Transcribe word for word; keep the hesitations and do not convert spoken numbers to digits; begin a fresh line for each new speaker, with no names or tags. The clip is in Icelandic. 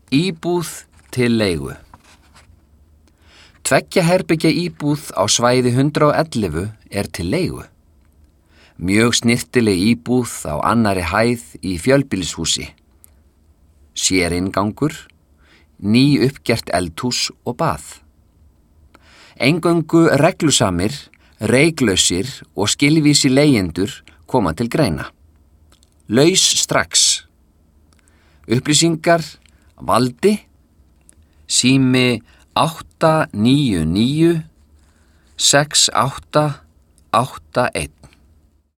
Íbúð til leigu. Tveggja herbergja íbúð á svæði hundrað og ellefu er til leigu. Mjög snyrtileg íbúð á annarri hæð í fjölbýlishúsi. Séringangur, ný uppgert eldhús og bað. Eingöngu reglusamir, reyklausir og skilvísi leigjendur koma til greina. Laus strax. Upplýsingar Valdi, sími átta níu níu sex átta átta einn.